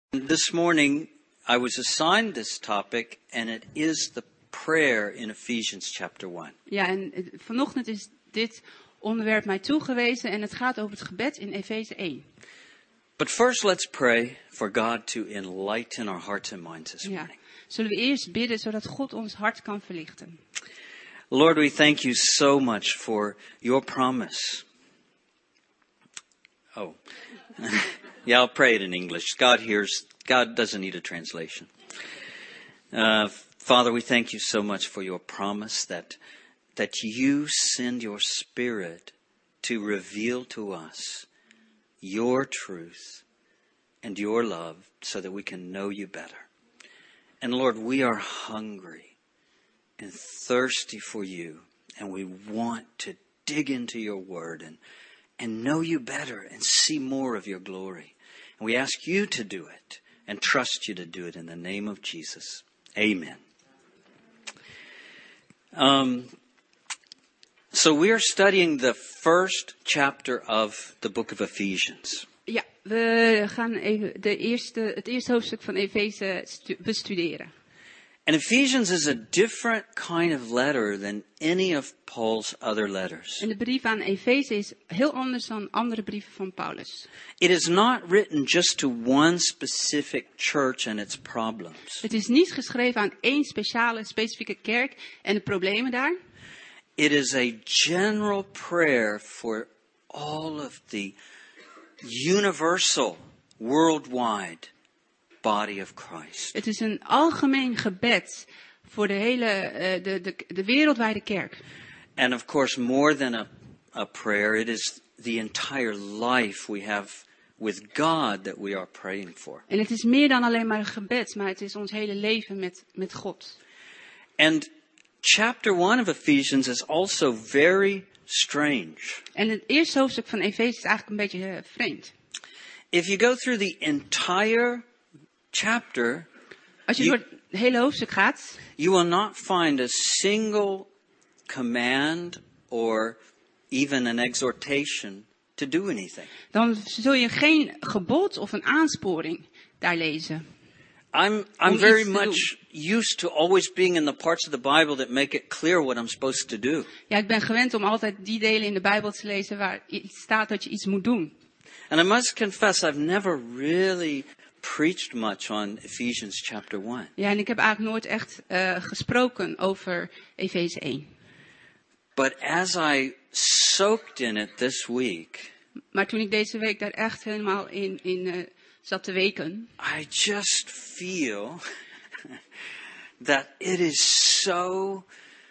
This morning I was assigned this topic and it is the prayer in Ephesians chapter 1. Ja, en vanochtend is dit onderwerp mij toegewezen en het gaat over het gebed in Efeze 1. But first let's pray for God to enlighten our hearts and minds this morning. Zullen we eerst bidden zodat God ons hart kan verlichten. Lord, we thank you so much for your promise. Oh, yeah, I'll pray it in English. God doesn't need a translation. Father, we thank you so much for your promise that you send your Spirit to reveal to us your truth and your love so that we can know you better. And Lord, we are hungry and thirsty for you, and we want to dig into your word and know you better and see more of your glory. And we ask you to do it and trust you to do it in the name of Jesus. Amen. So we are studying the first chapter of the book of Ephesians. Ja, we gaan even het eerste hoofdstuk van Efeze bestuderen. And Ephesians is a different kind of letter than any of Paul's other letters. En de brief aan Efeze is heel anders dan andere brieven van Paulus. It is not written just to one specific church and its problems. Het is niet geschreven aan één specifieke kerk en de problemen daar. It is a general prayer for all of the universal, worldwide body of Christ. Het is een algemeen gebed voor de hele de wereldwijde kerk. And of course, more than a prayer, it is the entire life we have with God that we are praying for. En het is meer dan alleen maar een gebed, maar het is ons hele leven met God. And chapter 1 of Ephesians is also very strange. En het eerste hoofdstuk van Efeze is eigenlijk een beetje vreemd. If you go through the entire chapter, Als je door het hele hoofdstuk gaat, you will not find a single command or even an exhortation to do anything. dan zul je geen gebod of een aansporing daar lezen. I'm very much used to always being in the parts of the Bible that make it clear what I'm supposed to do. Ja, ik ben gewend om altijd die delen in de Bijbel te lezen waar iets staat dat je iets moet doen. And I must confess, I've never really preached much on Ephesians chapter 1. Ja, en ik heb eigenlijk nooit echt gesproken over Efeze 1. But as I soaked in it this week, Maar toen ik deze week daar echt helemaal in zat te weken, I just feel that it is so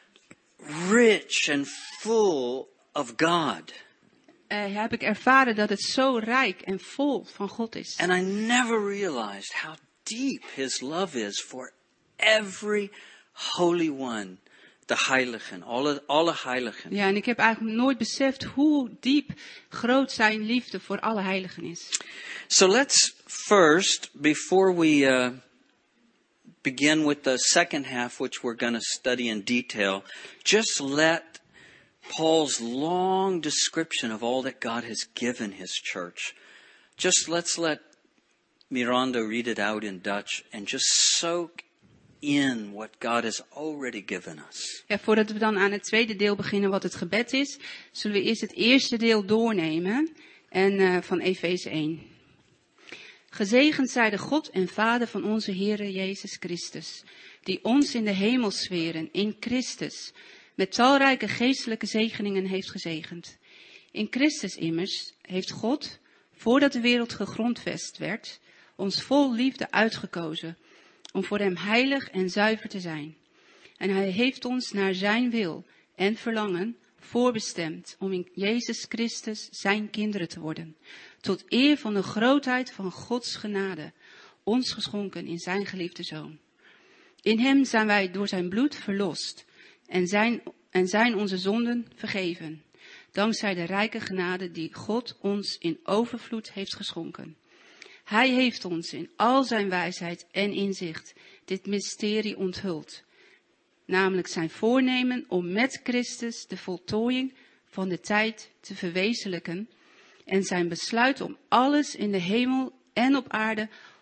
rich and full of God. heb ik ervaren dat het zo rijk en vol van God is. And I never realized how deep His love is for every holy one, the heiligen, alle heiligen. Ja, en ik heb eigenlijk nooit beseft hoe diep groot zijn liefde voor alle heiligen is. So let's first, before we begin with the second half, which we're going to study in detail, just let Paul's long description of all that God has given His church. Let's let Miranda read it out in Dutch and just soak in what God has already given us. Ja, voordat we dan aan het tweede deel beginnen wat het gebed is, zullen we eerst het eerste deel doornemen van Efeze 1. Gezegend zij de God en Vader van onze Heere Jezus Christus, die ons in de hemelsferen in Christus met talrijke geestelijke zegeningen heeft gezegend. In Christus immers heeft God, voordat de wereld gegrondvest werd, ons vol liefde uitgekozen, om voor hem heilig en zuiver te zijn. En hij heeft ons naar zijn wil en verlangen voorbestemd om in Jezus Christus zijn kinderen te worden, tot eer van de grootheid van Gods genade, ons geschonken in zijn geliefde Zoon. In hem zijn wij door zijn bloed verlost en zijn onze zonden vergeven, dankzij de rijke genade die God ons in overvloed heeft geschonken. Hij heeft ons in al zijn wijsheid en inzicht dit mysterie onthuld, namelijk zijn voornemen om met Christus de voltooiing van de tijd te verwezenlijken en zijn besluit om alles in de hemel en op aarde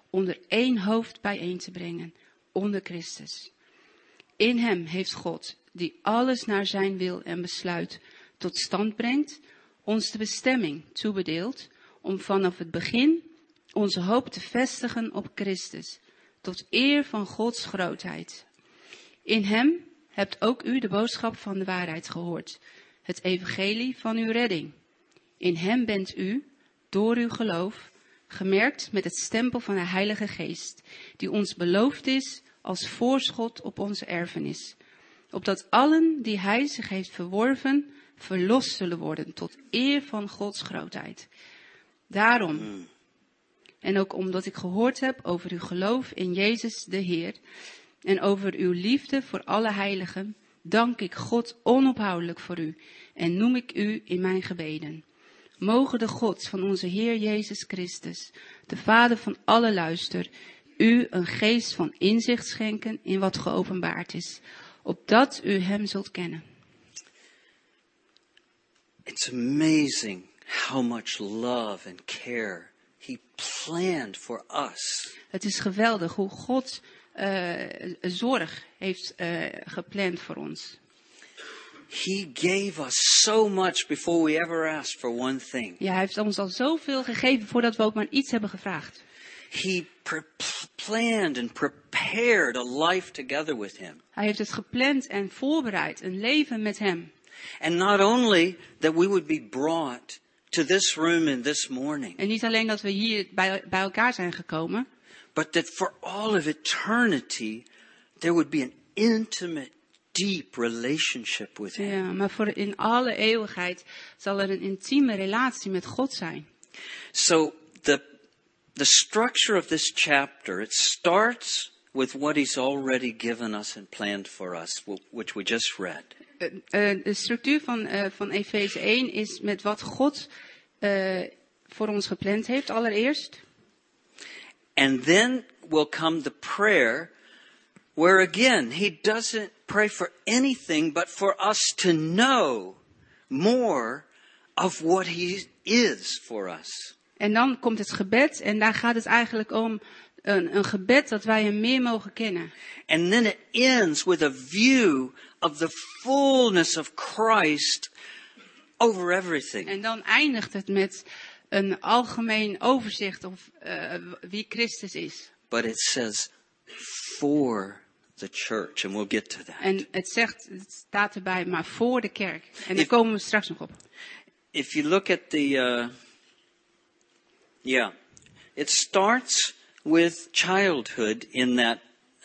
onder één hoofd bijeen te brengen, onder Christus. In hem heeft God, die alles naar zijn wil en besluit tot stand brengt, ons de bestemming toebedeeld om vanaf het begin onze hoop te vestigen op Christus, tot eer van Gods grootheid. In hem hebt ook u de boodschap van de waarheid gehoord, het evangelie van uw redding. In hem bent u, door uw geloof, gemerkt met het stempel van de Heilige Geest, die ons beloofd is als voorschot op onze erfenis, opdat allen die hij zich heeft verworven, verlost zullen worden tot eer van Gods grootheid. Daarom, en ook omdat ik gehoord heb over uw geloof in Jezus de Heer en over uw liefde voor alle heiligen, dank ik God onophoudelijk voor u en noem ik u in mijn gebeden. Mogen de God van onze Heer Jezus Christus, de Vader van alle luister, u een geest van inzicht schenken in wat geopenbaard is, opdat u hem zult kennen. It's amazing how much love and care he planned for us. Het is geweldig hoe God zorg heeft gepland voor ons. He gave us so much before we ever asked for one thing. Ja, hij heeft ons al zoveel gegeven voordat we ook maar iets hebben gevraagd. He planned and prepared a life together with him. Hij heeft het gepland en voorbereid, een leven met hem. And not only that we would be brought to this room in this morning, En niet alleen dat we hier bij elkaar zijn gekomen, but that for all of eternity there would be an intimate, deep relationship with him. ja, maar voor in alle eeuwigheid zal er een intieme relatie met God zijn. So the structure of this chapter, it starts with what he's already given us and planned for us, which we just read. De structuur van Efeze 1 is met wat God voor ons gepland heeft, allereerst. And then will come the prayer where again, he doesn't pray for anything but for us to know more of what he is for us. En dan komt het gebed en daar gaat het eigenlijk om een gebed dat wij hem meer mogen kennen. And then it ends with a view of the fullness of Christ over everything. En dan eindigt het met een algemeen overzicht of wie Christus is. But it says for the church, and we'll get to that. En het staat erbij, maar voor de kerk. En daar komen we straks nog op. If you look at the, it starts with childhood in that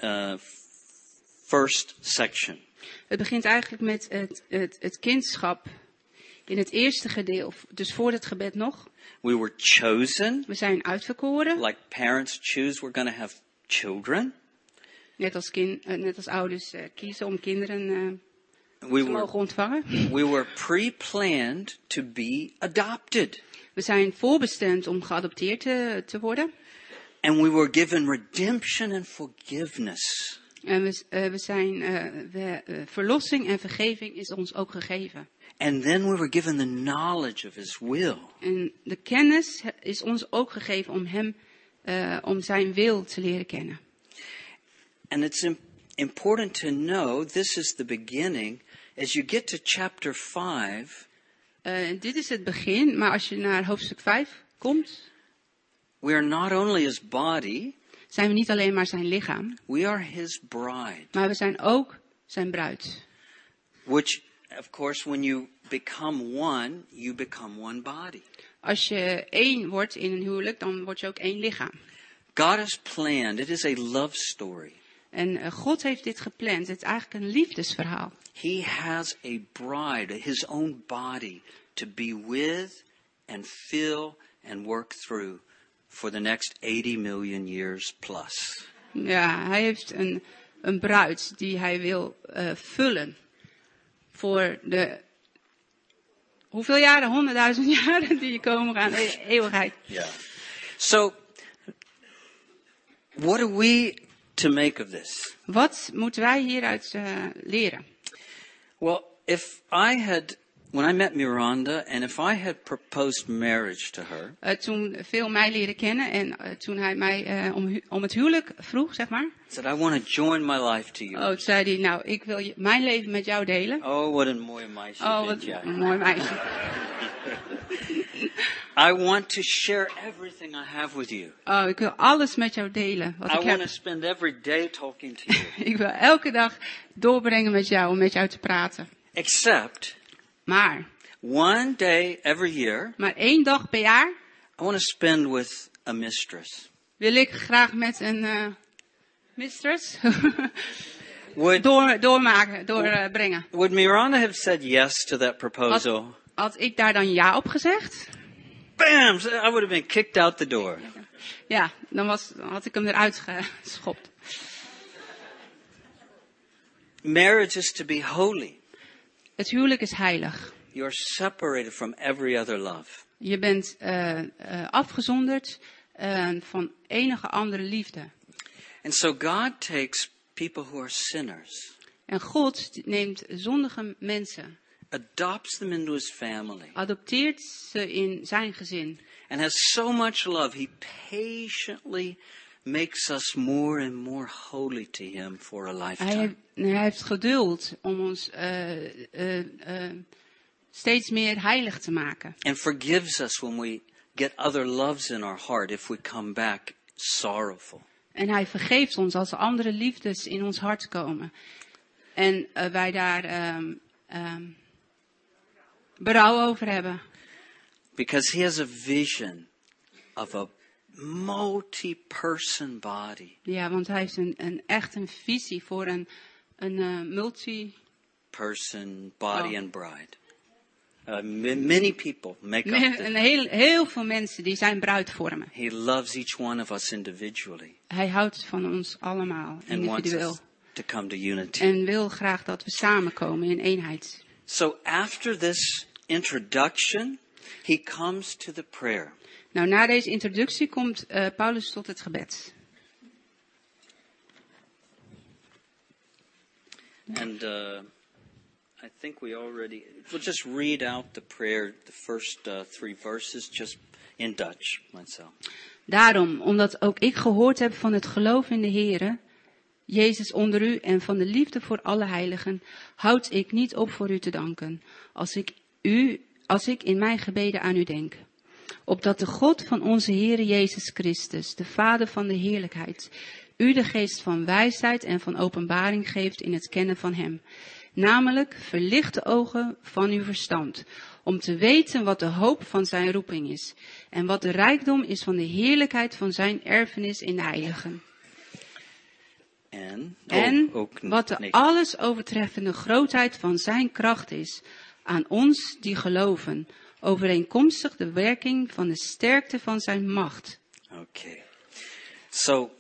first section. Het begint eigenlijk met het kindschap in het eerste gedeelte, dus voor het gebed nog. We were chosen. We zijn uitverkoren. Like parents choose, we're going to have children. Net als ouders kiezen om kinderen te We mogen ontvangen. were pre-planned to be adopted. We zijn voorbestemd om geadopteerd te worden. And we were given redemption and forgiveness. En verlossing en vergeving is ons ook gegeven. And then we were given the knowledge of his will. En de kennis is ons ook gegeven om zijn wil te leren kennen. And it's important to know this is the beginning. As you get to chapter 5, Dit is het begin, maar als je naar hoofdstuk 5 komt, we are not only his body, zijn we niet alleen maar zijn lichaam, we are his bride. maar we zijn ook zijn bruid. Which, of course, when you become one, you become one body. Als je één wordt in een huwelijk, dan word je ook één lichaam. God has planned, it is a love story. En God heeft dit gepland. Het is eigenlijk een liefdesverhaal. He has a bride, his own body, to be with and fill and work through for the next 80 million years plus. Ja, hij heeft een bruid die hij wil vullen. Voor de, hoeveel jaren? 100.000 jaren die komen gaan, eeuwigheid. Yeah. So, what are we to make of this? Wat moeten wij hieruit leren? Well, if I had when I met Miranda, and if I had proposed marriage to her, Toen Phil mij leerde kennen en toen hij mij om het huwelijk vroeg, zeg maar. said, I want to join my life to you. Oh, toen zei hij, nou, ik wil mijn leven met jou delen. Oh, wat een mooie meisje Oh, bent wat jij. een mooi meisje. I want to share everything I have with you. Oh, ik wil alles met jou delen wat I ik want to heb. spend every day talking to you. Ik wil elke dag doorbrengen met jou, om met jou te praten. Except Maar one day every year, 1 dag per jaar I want to spend with a mistress. wil ik graag met een mistress Would doorbrengen. would Miranda have said yes to that proposal? Had ik daar dan ja op gezegd? Bam! I would have been kicked out the door. Ja, dan had ik hem eruit geschopt. Marriage is to be holy. Het huwelijk is heilig. You're separated from every other love. Je bent afgezonderd van enige andere liefde. And so God takes people who are sinners, En God neemt zondige mensen, adopts them into his family, adopteert ze in zijn gezin. and has so much love, he patiently makes us more and more holy to him for a lifetime. Hij heeft geduld om ons steeds meer heilig te maken. And forgives us when we get other loves in our heart if we come back sorrowful. En hij vergeeft ons als er andere liefdes in ons hart komen. En wij daar berouw over hebben. Because he has a vision of a multi-person body. Ja, want hij heeft echt een visie voor een multi... Person, body Oh. and bride. Many people make up the... Heel veel mensen die zijn bruid vormen. He loves each one of us individually Hij houdt van ons allemaal and wants individueel. us to come to unity. En wil graag dat we samenkomen in eenheid. So after this introduction, he comes to the prayer. Nou, na deze introductie komt Paulus tot het gebed. And I think we'll just read out the prayer, the first 3 verses, just in Dutch myself. Daarom, omdat ook ik gehoord heb van het geloof in de Heere, Jezus onder u en van de liefde voor alle heiligen, houd ik niet op voor u te danken, als ik in mijn gebeden aan u denk. Opdat de God van onze Heere Jezus Christus, de Vader van de heerlijkheid, u de geest van wijsheid en van openbaring geeft in het kennen van hem. Namelijk, verlicht de ogen van uw verstand, om te weten wat de hoop van zijn roeping is, en wat de rijkdom is van de heerlijkheid van zijn erfenis in de heiligen. En wat de alles overtreffende grootheid van zijn kracht is, aan ons die geloven, overeenkomstig de werking van de sterkte van zijn macht. Okay. So,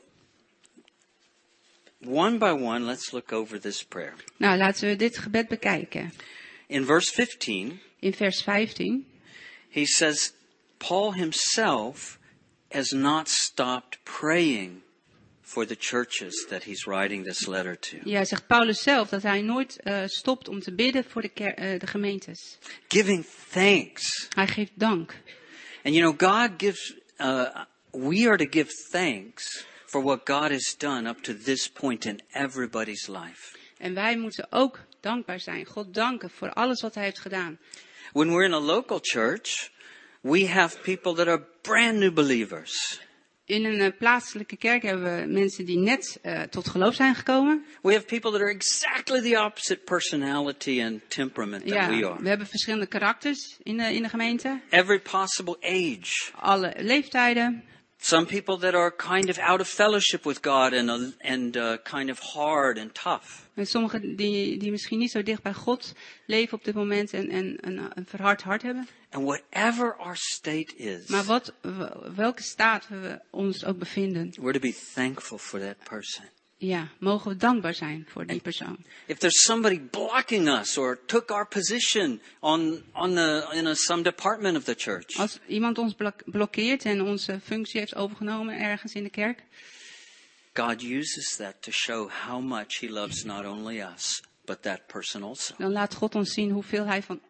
one by one, let's look over this prayer. Nou, laten we dit gebed bekijken. In verse 15, In vers 15, he says, Paul himself has not stopped praying for the churches that he's writing this letter to. ja, zegt Paulus zelf dat hij nooit stopt om te bidden voor de gemeentes. Giving thanks. Hij geeft dank. And you know, God gives, we are to give thanks for what God has done up to this point in everybody's life. En wij moeten ook dankbaar zijn. God danken voor alles wat hij heeft gedaan. When we're in a local church, we have people that are brand new believers. In een plaatselijke kerk hebben we mensen die net tot geloof zijn gekomen. We have people that are exactly the opposite personality and temperament than we Ja, are. we hebben verschillende karakters in de gemeente. Every possible age. Alle leeftijden. Some people that are kind of out of fellowship with God and kind of hard and tough. En sommigen die misschien niet zo dicht bij God leven op dit moment en een verhard hart hebben. And whatever our state is, Maar welke staat we ons ook bevinden. we're to be thankful for that person. Ja, mogen we dankbaar zijn voor die persoon. If there's somebody blocking us or took our position in some department of the church, Als iemand ons blokkeert en onze functie heeft overgenomen ergens in de kerk. God uses that to show how much he loves not only us, but that person also. Dan laat God ons zien hoeveel hij van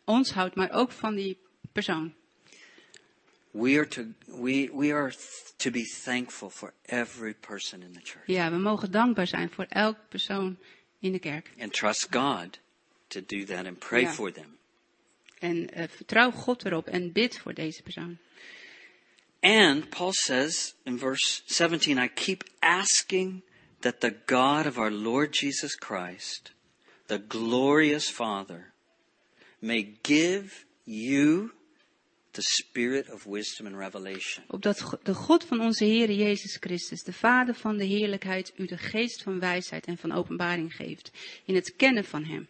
ons houdt, maar ook van die persoon. We are to be thankful for every person in the church. Ja, we mogen dankbaar zijn voor elk persoon in de kerk. And trust God to do that and pray Ja. for them. En vertrouw God erop en bid voor deze persoon. And Paul says in verse 17, I keep asking that the God of our Lord Jesus Christ, the glorious Father, may give you the spirit of wisdom and revelation. Opdat de God van onze Heer Jezus Christus, de Vader van de heerlijkheid, u de geest van wijsheid en van openbaring geeft in het kennen van hem.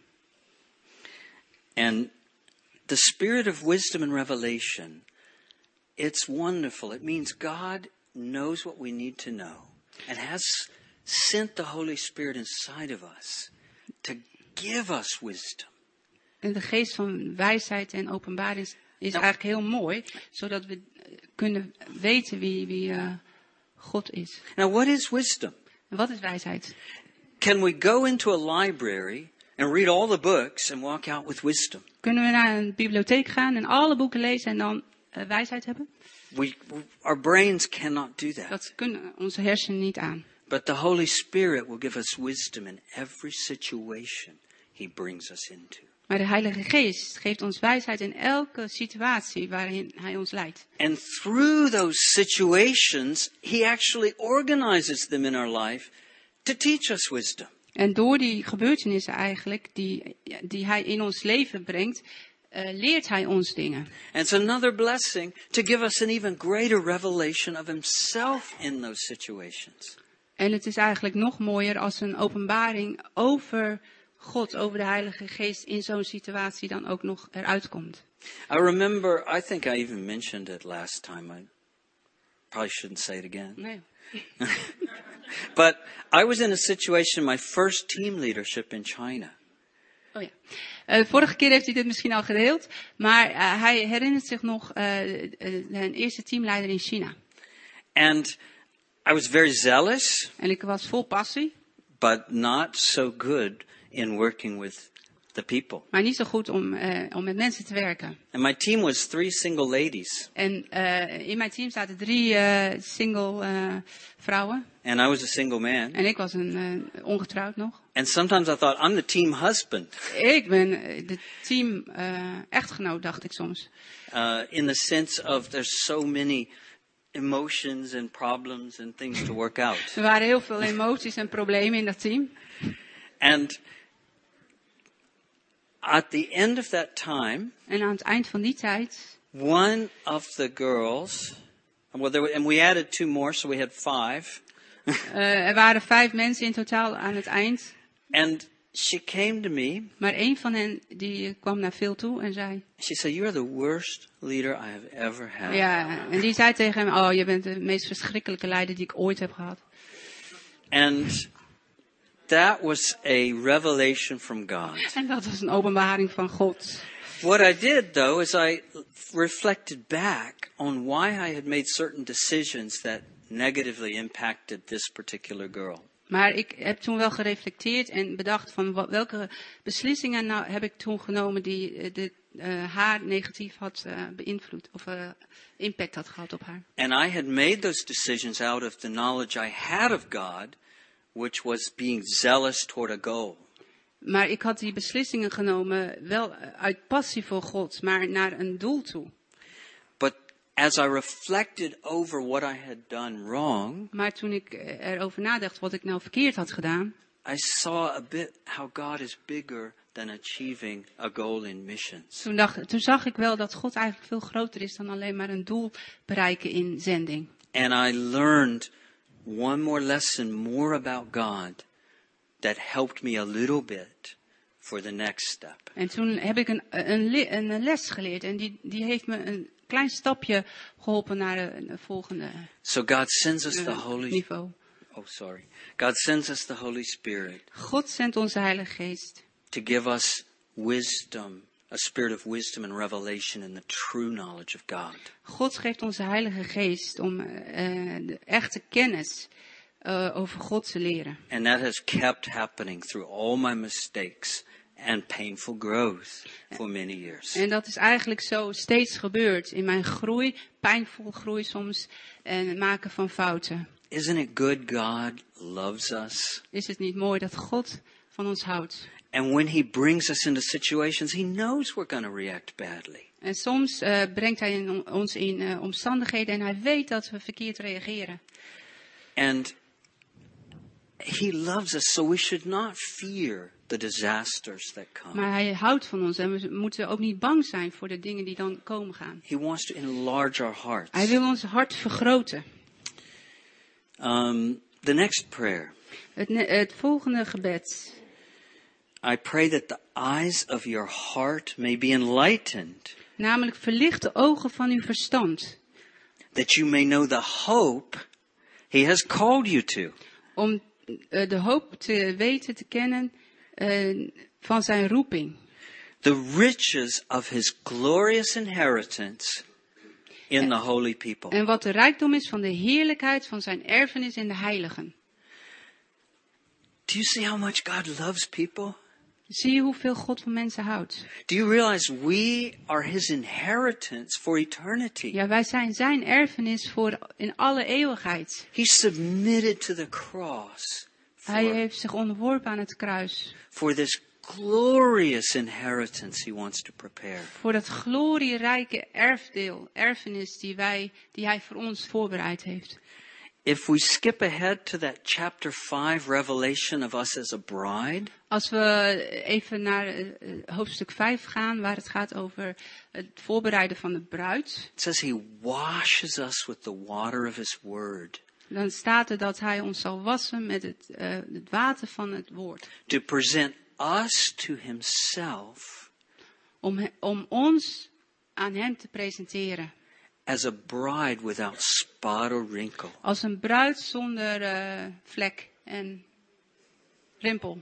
And the spirit of wisdom and revelation, it's wonderful. It means God knows what we need to know and has sent the Holy Spirit inside of us to give us wisdom. En de geest van wijsheid en openbaring is eigenlijk heel mooi, zodat we kunnen weten wie God is. Now, what is wisdom? En wat is wijsheid? Can we go into a library and read all the books and walk out with wisdom? Kunnen we naar een bibliotheek gaan en alle boeken lezen en dan wijsheid hebben? Our brains cannot do that. Dat kunnen onze hersenen niet aan. But the Holy Spirit will give us wisdom in every situation He brings us into. Maar de Heilige Geest geeft ons wijsheid in elke situatie waarin Hij ons leidt. And through those situations, He actually organizes them in our life to teach us wisdom. En door die gebeurtenissen eigenlijk, die Hij in ons leven brengt, leert Hij ons dingen. And it's another blessing to give us an even greater revelation of Himself in those situations. En het is eigenlijk nog mooier als een openbaring over God, over de Heilige Geest in zo'n situatie dan ook nog eruit komt. I remember, I think I even mentioned it last time. I probably shouldn't say it again. Nee. But I was in a situation, my first team leadership in China. Oh ja. Vorige keer heeft hij dit misschien al gedeeld, maar hij herinnert zich nog een eerste teamleider in China. And I was very zealous, En ik was vol passie, but not so good in working with the people. maar niet zo goed om met mensen te werken. And my team was 3 single ladies. En in mijn team zaten 3 single vrouwen. And I was a single man. En ik was ongetrouwd nog. And sometimes I thought, I'm the team husband. Ik ben de team echtgenoot, dacht ik soms. In the sense of there's so many emotions and problems and things to work out. Er waren heel veel emoties en problemen in dat team. And at the end of that time, En aan het eind van die tijd, one of the girls, and we added 2 more, so we had 5. er waren 5 mensen in totaal aan het eind. And she came to me. Maar één van hen die kwam naar Phil toe en zei... She said, "You are the worst leader I have ever had." Ja, en die zei tegen hem, oh, je bent de meest verschrikkelijke leider die ik ooit heb gehad. And that was a revelation from God. En dat was een openbaring van God. What I did, though, is I reflected back on why I had made certain decisions that negatively impacted this particular girl. Maar ik heb toen wel gereflecteerd en bedacht van welke beslissingen nou heb ik toen genomen die haar negatief had beïnvloed of impact had gehad op haar. And I had made those decisions out of the knowledge I had of God, which was being zealous toward a goal. Maar ik had die beslissingen genomen wel uit passie voor God, maar naar een doel toe. But as I reflected over what I had done wrong, Maar toen ik erover nadacht wat ik nou verkeerd had gedaan, I saw a bit how God is bigger than achieving a goal in missions. toen zag ik wel dat God eigenlijk veel groter is dan alleen maar een doel bereiken in zending. And I learned one more lesson more about God that helped me a little bit for the next step. En toen heb ik een les geleerd en die heeft me een klein stapje geholpen naar een volgende So God sends us the Holy niveau. God sends us the Holy Spirit God zendt onze Heilige Geest to give us wisdom, a spirit of wisdom and revelation in the true knowledge of God. God geeft onze Heilige Geest om de echte kennis over God te leren. And that has kept happening through all my mistakes and painful growth for many years. En dat is eigenlijk zo steeds gebeurd in mijn groei, pijnvolle groei soms en het maken van fouten. Isn't it good God loves us? Is het niet mooi dat God van ons houdt? And when he brings us into situations, he knows we're going to react badly. En soms brengt hij ons in omstandigheden en hij weet dat we verkeerd reageren. And he loves us, so we should not fear the disasters that come. Maar hij houdt van ons en we moeten ook niet bang zijn voor de dingen die dan komen gaan. He wants to enlarge our hearts. Hij wil ons hart vergroten. The next prayer. Het volgende gebed. I pray that the eyes of your heart may be enlightened. Namelijk verlicht de ogen van uw verstand. That you may know the hope he has called you to. Om de hoop te weten, te kennen van zijn roeping. The riches of his glorious inheritance in the holy people. En wat de rijkdom is van de heerlijkheid van zijn erfenis in de heiligen. Do you see how much God loves people? Zie je hoeveel God van mensen houdt? Do you realize we are his inheritance for eternity? Ja, wij zijn zijn erfenis voor in alle eeuwigheid. He submitted to the cross Hij heeft zich onderworpen aan het kruis. for this glorious inheritance he wants to prepare. Voor dat glorierijke erfenis die hij voor ons voorbereid heeft. If we skip ahead to that chapter 5 revelation of us as a bride, Als we even naar hoofdstuk 5 gaan, waar het gaat over het voorbereiden van de bruid. it says he washes us with the water of his word Dan staat er dat hij ons zal wassen met het water van het woord. to present us to himself Om ons aan hem te presenteren. as a bride without spot or wrinkle. Als een bruid zonder vlek en rimpel.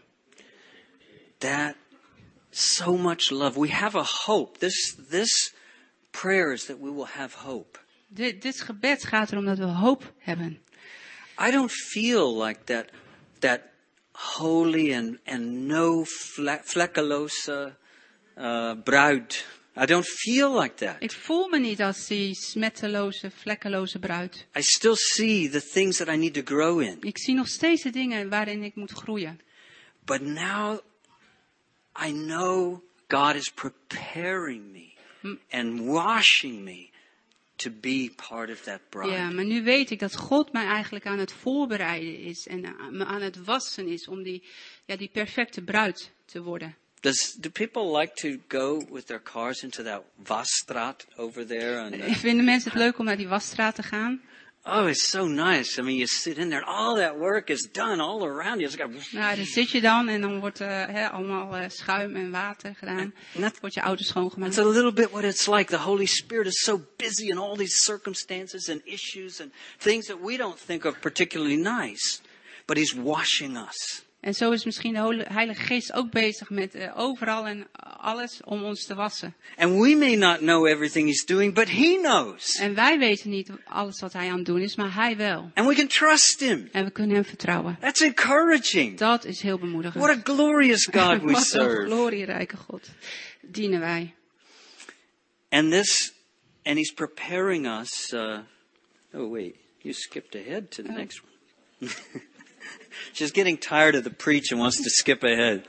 That so much love. We have a hope. This prayer is that we will have hope. Dit gebed gaat erom dat we hoop hebben. I don't feel like that holy and no vlekkeloze bruid. I don't feel like that. Ik voel me niet als die smetteloze, vlekkeloze bruid. I still see the things that I need to grow in. Ik zie nog steeds de dingen waarin ik moet groeien. But now I know God is preparing me and washing me to be part of that bride. Ja, maar nu weet ik dat God mij eigenlijk aan het voorbereiden is en me aan het wassen is om die perfecte bruid te worden. Do people like to go with their cars into that wasstraat over there? Vinden mensen het leuk om naar die wasstraat te gaan? Oh, it's so nice. I mean, you sit in there and all that work is done all around you. Nou, daar zit je dan en dan wordt allemaal schuim en water gedaan. Wordt je auto schoongemaakt. It's a little bit what it's like. The Holy Spirit is so busy in all these circumstances and issues and things that we don't think of particularly nice. But he's washing us. En zo is misschien de Heilige Geest ook bezig met overal en alles om ons te wassen. And we may not know everything he's doing, but he knows. En wij weten niet alles wat hij aan het doen is, maar hij wel. And we can trust him. En we kunnen hem vertrouwen. That's encouraging. Dat is heel bemoedigend. What a glorious God we Wat een serve. glorierijke God dienen wij. And he's preparing us. Oh wait, you skipped ahead to the next one. She's getting tired of the preach and wants to skip ahead.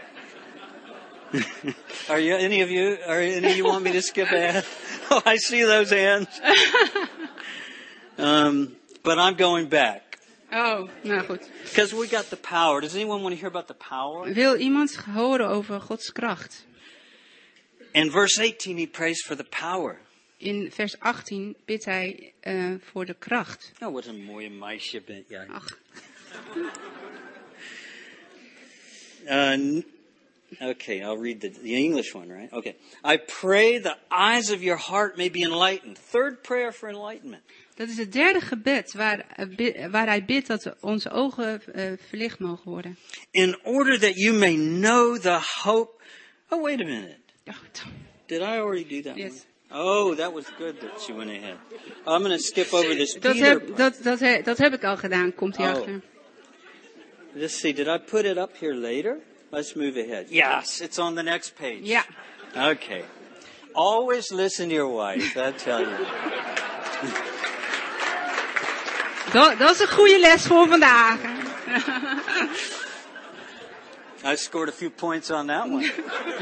Are any of you want me to skip ahead? Oh, I see those hands. But I'm going back. Oh, nou goed. Because we got the power. Does anyone want to hear about the power? Wil iemand horen over Gods kracht? In verse 18 he prays for the power. In vers 18 bidt hij voor de kracht. Oh, wat een mooie meisje bent jij. Ach. Okay, I'll read the English one, right? Okay. I pray the eyes of your heart may be enlightened. Third prayer for enlightenment. Dat is het derde gebed waar hij bidt dat onze ogen verlicht mogen worden. In order that you may know the hope. Oh, wait a minute. Did I already do that Yes. one? Oh, that was good that she went ahead. I'm going to skip over this Peter. Dat heb ik al gedaan, komt hij Oh. achter. Let's see, did I put it up here later? Let's move ahead. Yes, it's on the next page. Ja. Okay. Always listen to your wife, I tell you. Dat is een goede les voor vandaag. I scored a few points on that one.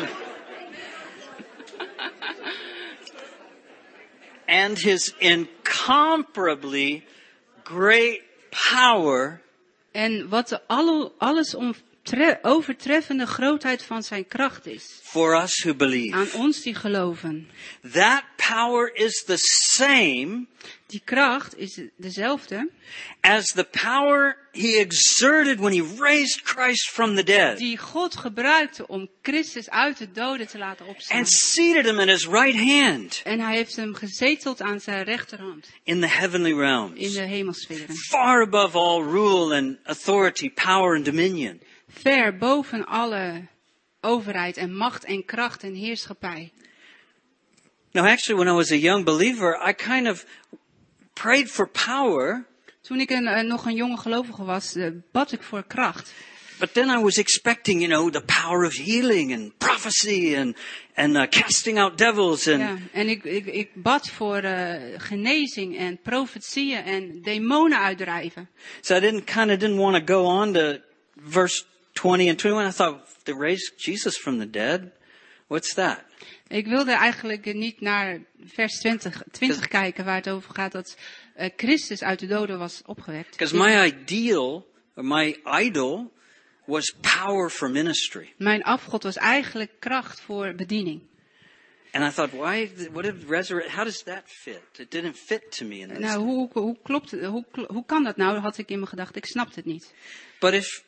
And his incomparably great power. En wat de alles overtreffende grootheid van zijn kracht is. For us who believe. Aan ons die geloven. That power is the same. Die kracht is dezelfde. As the power he exerted when he raised Christ from the dead. Die God gebruikte om Christus uit de doden te laten opstaan. And seated him at his right hand. En hij heeft hem gezeteld aan zijn rechterhand. In the heavenly realms. In de hemelsferen. Far above all rule and authority, power and dominion. Ver boven alle overheid en macht en kracht en heerschappij. Now actually when I was a young believer, I kind of prayed for power. Toen ik nog een jonge gelovige was, bad ik voor kracht. But then I was expecting, the power of healing and prophecy and casting out devils and. Ja, en ik bad voor genezing en profetieën en demonen uitdrijven. So I didn't want to go on to verse 20 and 21. I thought, they raised Jesus from the dead. What's that? Ik wilde eigenlijk niet naar vers 20 kijken waar het over gaat dat Christus uit de doden was opgewekt. Because my ideal, or my idol, was power for ministry. Mijn afgod was eigenlijk kracht voor bediening. And I thought, how does that fit? It didn't fit to me in this. Nou, hoe kan dat nou? Had ik in mijn gedachten. Ik snapte het niet. But if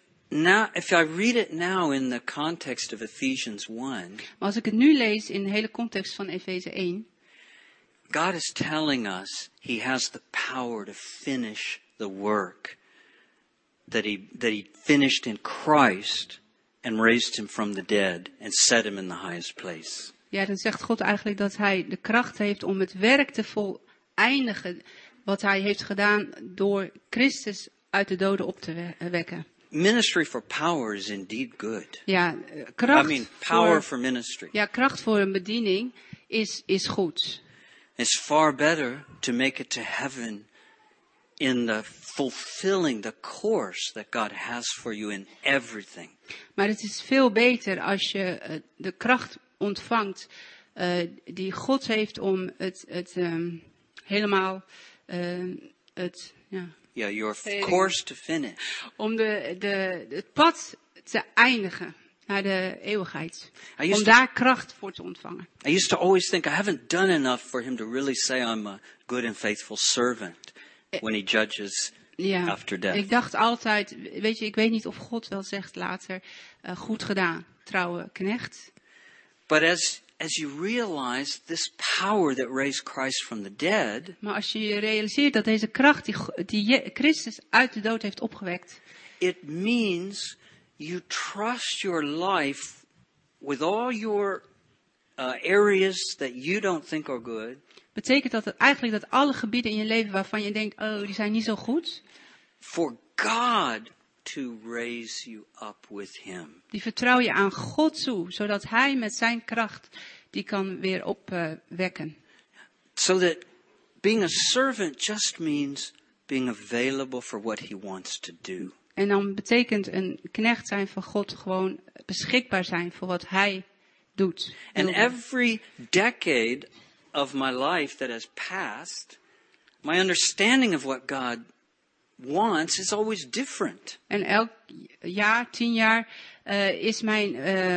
I read it now in the context of Ephesians 1, Maar als ik het nu lees in de hele context van Efeze 1, God is telling us He has the power to finish the work that he finished in Christ and raised him from the dead and set him in the highest place. Ja, dan zegt God eigenlijk dat hij de kracht heeft om het werk te voleindigen wat hij heeft gedaan door Christus uit de doden op te wekken. Ministry for power is indeed good. Ja, kracht power for ministry. Ja, kracht voor een bediening is goed. It's far better to make it to heaven in the fulfilling the course that God has for you in everything. Maar het is veel beter als je de kracht ontvangt die God heeft om het helemaal your course to finish. Om het pad te eindigen naar de eeuwigheid. Om daar kracht voor te ontvangen. I used to always think I haven't done enough for him to really say I'm a good and faithful servant when he judges after death. Ik dacht altijd, ik weet niet of God wel zegt later, goed gedaan, trouwe knecht. But as you realize this power that raised Christ from the dead. Maar als je realiseert dat deze kracht die Christus uit de dood heeft opgewekt. It means you trust your life with all your areas that you don't think are good. Betekent dat eigenlijk dat alle gebieden in je leven waarvan je denkt, oh, die zijn niet zo goed. For God to raise you up with him. Die vertrouw je aan God toe, zodat hij met zijn kracht die kan weer opwekken. So that being a servant just means being available for what he wants to do. En dan betekent een knecht zijn van God gewoon beschikbaar zijn voor wat hij doet. And every decade of my life that has passed, my understanding of what God wants is always different. En elk jaar, 10 jaar, is mijn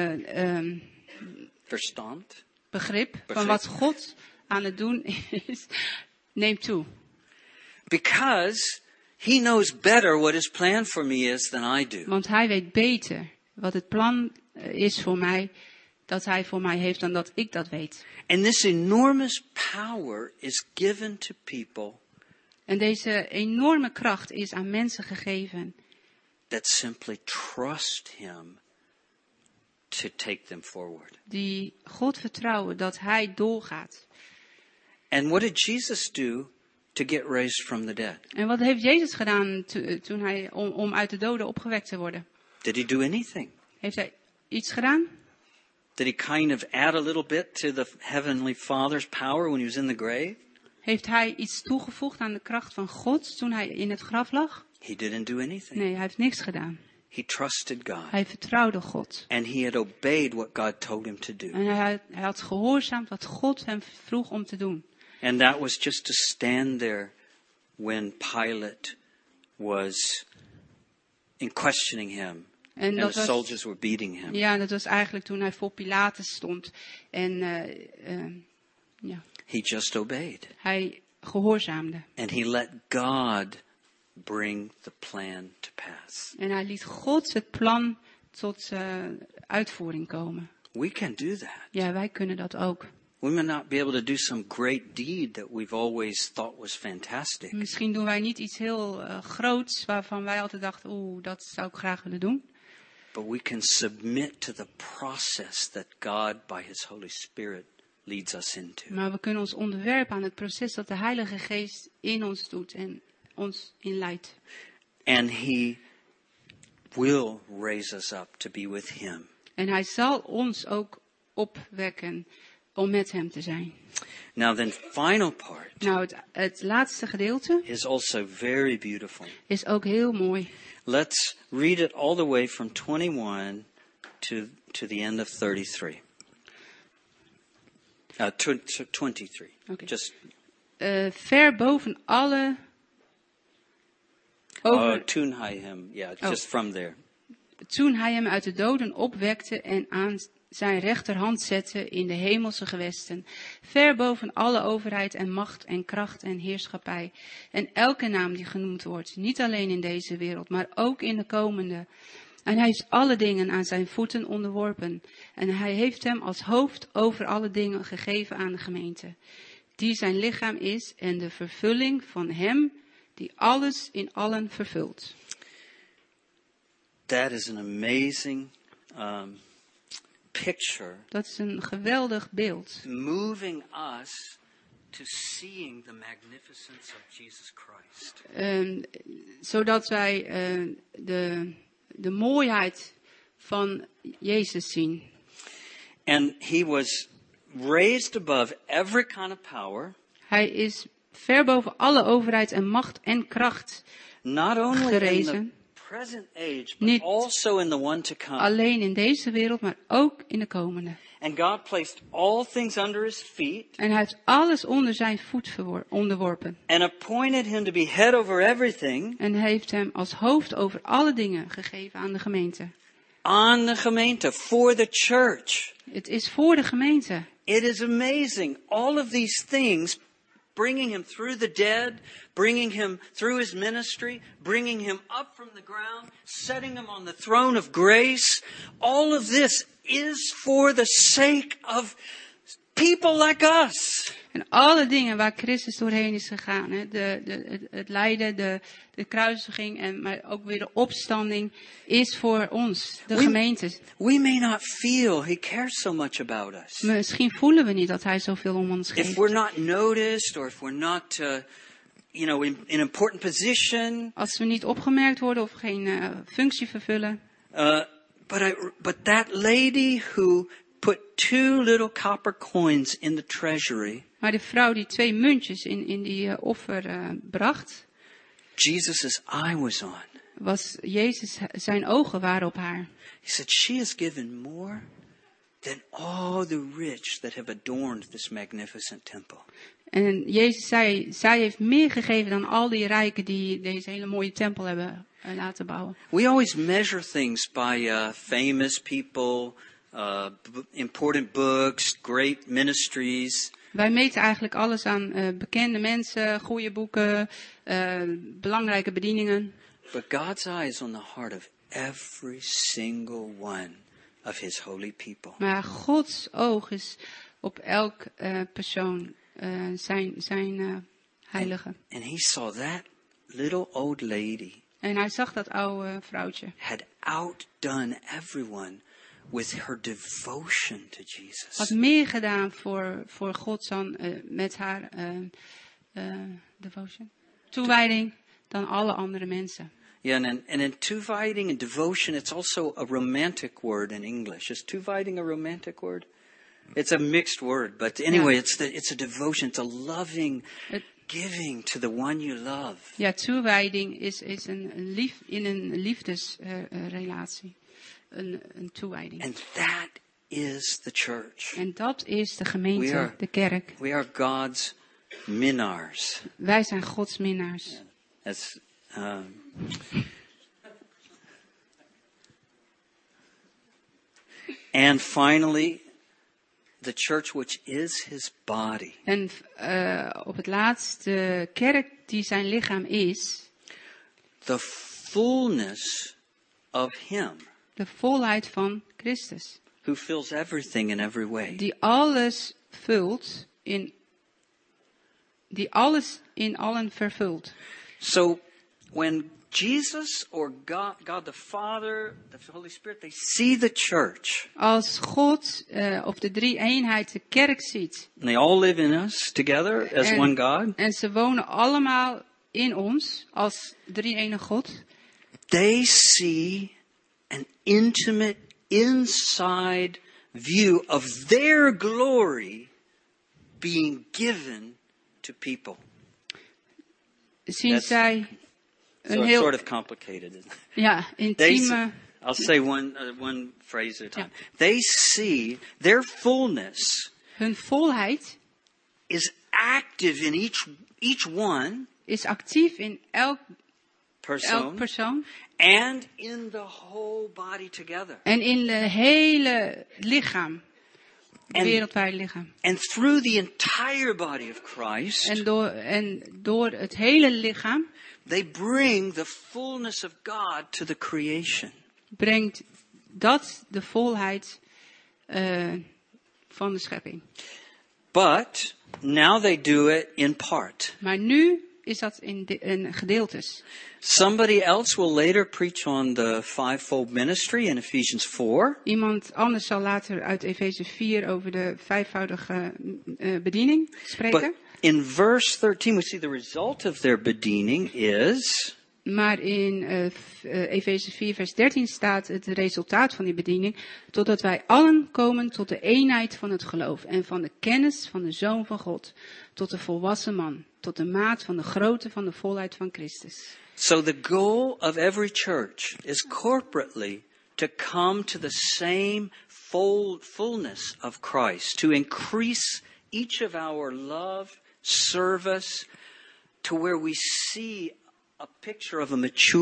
verstand, begrip van wat God aan het doen is, neemt toe. Because he knows better what his plan for me is than I do. Want hij weet beter wat het plan is voor mij, dat hij voor mij heeft dan dat ik dat weet. And this enormous power is given to people. En deze enorme kracht is aan mensen gegeven. That simply trust him to take them forward. Die God vertrouwen dat hij doorgaat. And what did Jesus do to get raised from the dead? En wat heeft Jezus gedaan toen hij om uit de doden opgewekt te worden? Did he do anything? Heeft hij iets gedaan? Did he kind of add a little bit to the Heavenly Father's power when he was in the grave? Heeft hij iets toegevoegd aan de kracht van God toen hij in het graf lag? He didn't do anything. Nee, hij heeft niks gedaan. He trusted God. Hij vertrouwde God. And he had obeyed what God told him to do. En hij had gehoorzaamd wat God hem vroeg om te doen. And that was just to stand there when Pilate was in questioning him. En And the soldiers were beating him. Ja, dat was eigenlijk toen hij voor Pilatus stond. En ja, He just obeyed. hij gehoorzaamde. And he let God bring the plan to pass. En hij liet God het plan tot uitvoering komen. We can do that. Ja, wij kunnen dat ook. We may not be able to do some great deed that we've always thought was fantastic. Misschien doen wij niet iets heel groots waarvan wij altijd dachten, dat zou ik graag willen doen. But we can submit to the process that God by His Holy Spirit leads us into. Maar we kunnen ons onderwerpen aan het proces dat de Heilige Geest in ons doet en ons inleidt. And He will raise us up to be with Him. En hij zal ons ook opwekken om met hem te zijn. Now the final part Nou, het laatste gedeelte is also very beautiful. is ook heel mooi. Let's read it all the way from 21 to the end of 33. 23. Okay. Just Ver boven alle toen hij hem, just from there. Toen hij hem uit de doden opwekte en aan zijn rechterhand zette in de hemelse gewesten, ver boven alle overheid en macht en kracht en heerschappij, en elke naam die genoemd wordt, niet alleen in deze wereld, maar ook in de komende. En hij heeft alle dingen aan zijn voeten onderworpen, en hij heeft hem als hoofd over alle dingen gegeven aan de gemeente, die zijn lichaam is en de vervulling van hem die alles in allen vervult. That is an amazing picture. Dat is een geweldig beeld. Moving us to seeing the magnificence of Jesus Christ. Zodat wij de mooiheid van Jezus zien. And he was raised above every kind of power. Hij is ver boven alle overheid en macht en kracht Not only gerezen. in the present age, but Niet also in the one to come. Alleen in deze wereld, maar ook in de komende. And God placed all things under his feet. En hij heeft alles onder zijn voet onderworpen. And appointed him to be head over everything. En hij heeft hem als hoofd over alle dingen gegeven aan de gemeente. On the gemeente, for the church. Het is voor de gemeente. It is amazing. All of these things, bringing him through the dead, bringing him through his ministry, bringing him up from the ground, setting him on the throne of grace. All of this is for the sake of people like us. En alle dingen waar Christus doorheen is gegaan. Hè, het lijden, de kruisiging, maar ook weer de opstanding is voor ons, de gemeente. We may not feel he cares so much about us. Misschien voelen we niet dat hij zoveel om ons geeft. If we're not noticed or if we're not, in an important position. Als we niet opgemerkt worden of geen functie vervullen. But that lady who put 2 little copper coins in the treasury. Maar de vrouw die 2 muntjes in die offer bracht. Jesus' eye was on. Was Jezus, zijn ogen waren op haar. He said, she has given more than all the rich that have adorned this magnificent temple. En Jezus zei, zij heeft meer gegeven dan al die rijken die deze hele mooie tempel hebben laten bouwen. We always measure things by famous people, important books, great ministries. Wij meten eigenlijk alles aan bekende mensen, goede boeken, belangrijke bedieningen. But God's eye is on the heart of every single one of his holy people. Maar Gods oog is op elk persoon, zijn heilige. And he saw that little old lady. En hij zag dat oude vrouwtje. Had outdone everyone with her devotion to Jesus. Had meer gedaan voor God dan met haar devotion, toewijding dan alle andere mensen. Yeah, and in toewijding and devotion, it's also a romantic word in English. Is toewijding a romantic word? It's a mixed word, but anyway, it's a devotion. It's a loving giving to the one you love. Ja, toewijding is in een liefdesrelatie. Een toewijding. And that is the church. En dat is de gemeente, de kerk. We are God's minars. Wij zijn Gods minnaars. That's, and finally, the church which is his body. En op het laatst, de kerk die zijn lichaam is. The fullness of him. De volheid van Christus. Who fills everything in every way. Die alles vult die alles in allen vervult. So when Jesus or God the Father, the Holy Spirit, they see the church. Als God of de drie-eenheid de kerk ziet. And they all live in us together as one God. En ze wonen allemaal in ons als drie-ene God. They see an intimate inside view of their glory being given to people. Zien zij een So heel, it's sort of complicated. ja, intieme. I'll say one phrase at a time. They see their fullness. Hun volheid Is active in each one. is actief in elk Persoon. And in the whole body together. En in het hele lichaam. Het wereldwijde lichaam. And through the entire body of Christ. En door het hele lichaam. They bring the fullness of God to the creation. Brengt dat de volheid van de schepping. But now they do it in part. Maar nu is dat in gedeeltes. Somebody else will later preach on the fivefold ministry in Ephesians 4. Iemand anders zal later uit Efeze 4 over de vijfvoudige bediening spreken. But in verse 13 we see the result of their bediening is. Maar in Efeze 4 vers 13 staat het resultaat van die bediening. Totdat wij allen komen tot de eenheid van het geloof. En van de kennis van de Zoon van God. Tot de volwassen man. Tot de maat van de grootte van de volheid van Christus. So the goal of every church is corporately to come to the same fullness of Christ. To increase each of our love, service, to where we see a picture of a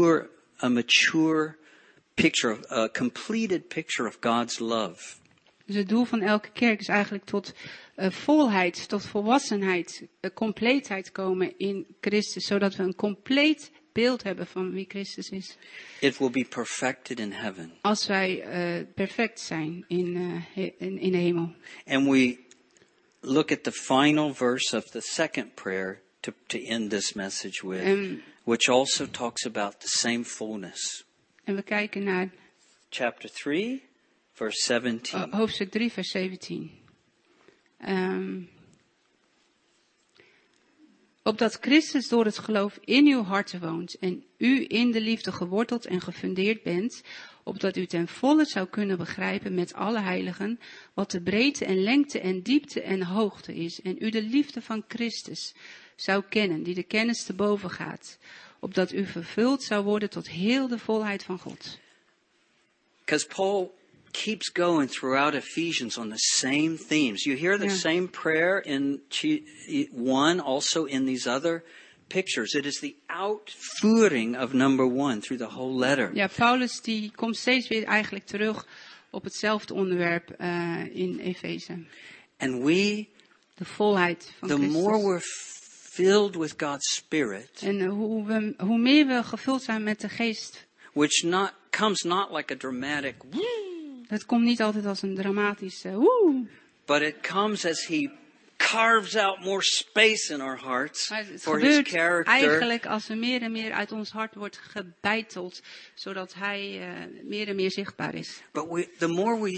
mature picture, a completed picture of God's love. Dus het doel van elke kerk is eigenlijk tot volheid, tot volwassenheid, compleetheid komen in Christus. Zodat we een compleet beeld hebben van wie Christus is. It will be perfected in heaven. Als wij perfect zijn in de hemel. And we look at the final verse of the second prayer to end this message with, which also talks about the same fullness. En we kijken naar chapter 3, verse 17. Hoofdstuk 3, vers 17. Opdat Christus door het geloof in uw harten woont en u in de liefde geworteld en gefundeerd bent, opdat u ten volle zou kunnen begrijpen met alle heiligen wat de breedte en lengte en diepte en hoogte is en u de liefde van Christus zou kennen, die de kennis te boven gaat, opdat u vervuld zou worden tot heel de volheid van God. Because Paul keeps going throughout Ephesians on the same themes. You hear the same prayer in 1, also in these other pictures. It is the outvoering of number 1 through the whole letter. Ja, Paulus die komt steeds weer eigenlijk terug op hetzelfde onderwerp in Efeze. And we, de volheid van the Christus. more we're filled with God's Spirit. En hoe meer we gevuld zijn met de geest. Which comes not like a dramatic woo. Het komt niet altijd als een dramatische woe. But it comes as he carves out more space in our hearts for his character. Eigenlijk als er meer en meer uit ons hart wordt gebeiteld, zodat hij meer en meer zichtbaar is. But the more we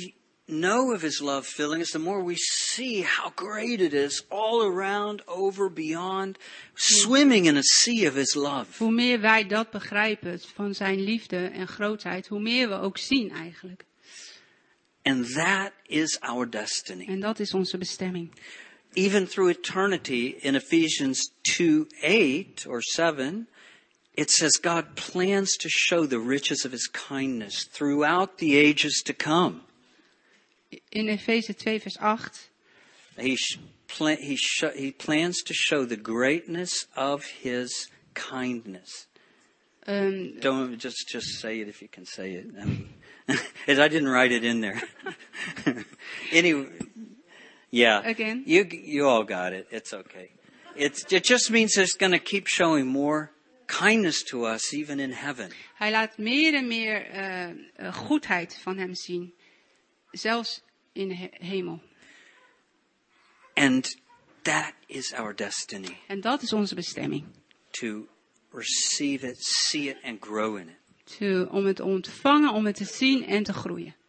know of His love filling us, the more we see how great it is, all around, over, beyond, swimming in a sea of His love. Hoe meer wij dat begrijpen van zijn liefde en grootheid, hoe meer we ook zien eigenlijk. And that is our destiny. En dat is onze bestemming. Even through eternity, in Ephesians 2:8 or 7, it says God plans to show the riches of His kindness throughout the ages to come. In Efeze 2 vers 8. He plans to show the greatness of His kindness. Don't just say it if you can say it. I didn't write it in there. Anyway, yeah. Again? You all got it. It's okay. It just means it's going to keep showing more kindness to us even in heaven. Hij laat meer en meer goedheid van hem zien. Zelfs in de hemel. And that is our destiny. En dat is onze bestemming. To receive it, see it and grow in it. Om het te ontvangen, om het te zien en te groeien.